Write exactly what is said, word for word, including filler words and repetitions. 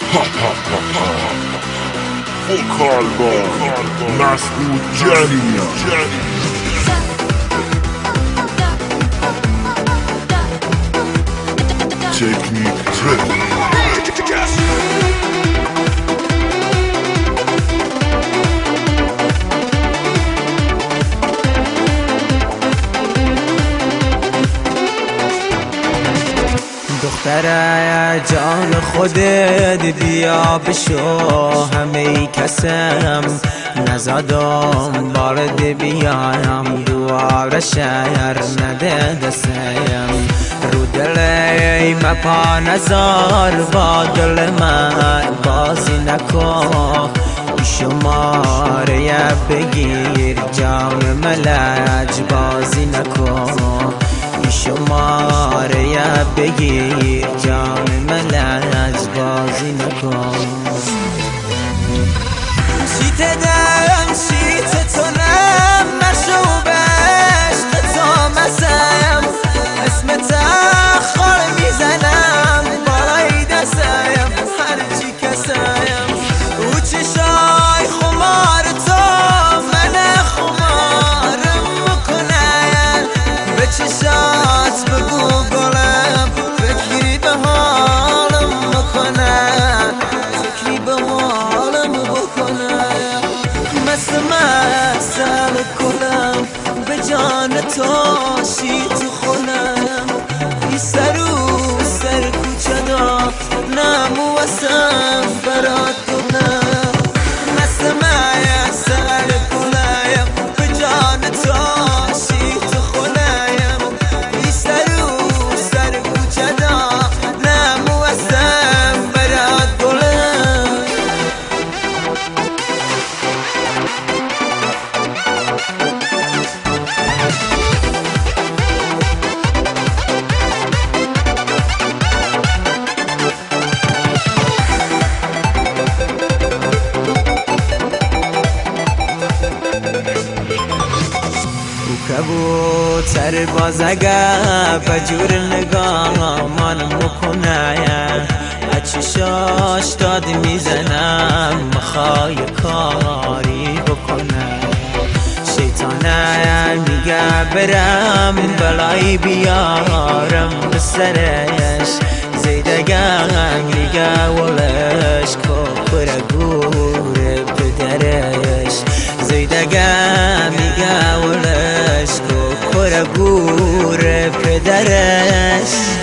Vokalbar Mas'ud Jani Teknik Trip دختره جان خودت بیا بشو همه کسم نزادم بارد بیایم دوار شهر نده دستیم رو دلی مپا نزار با دل من بازی نکن شماره بگیر جام ملج بازی نکن شماره بگیر جام ملج بازی نکن شیت دم شیت تو نم مشو به عشق تو مسم اسم تخار میزنم بالای دستم هرچی کسم او چشای خمار تو من خمارم میکنم به چشات بگو گلم فکری به حالم بکنم فکری به حالم بکنم مثل مثل کنم به جان تو شیت خونم ای سرو سر کوچه دا نمو واسم برات کنم مثل مثل کنم به جان تو شیت خونم ای سرو سر کوچه دا نمو واسم برات کنم کبوتر باز اگر بجور نگاه من مکنه چشاش داد میزنم مخوای کاری بکنه شیطانه میگه برم بلایی بیارم به سرش زیدگم میگه ولش کفر گوره پدرش زیدگم میگه ولش کفر گوره پدرش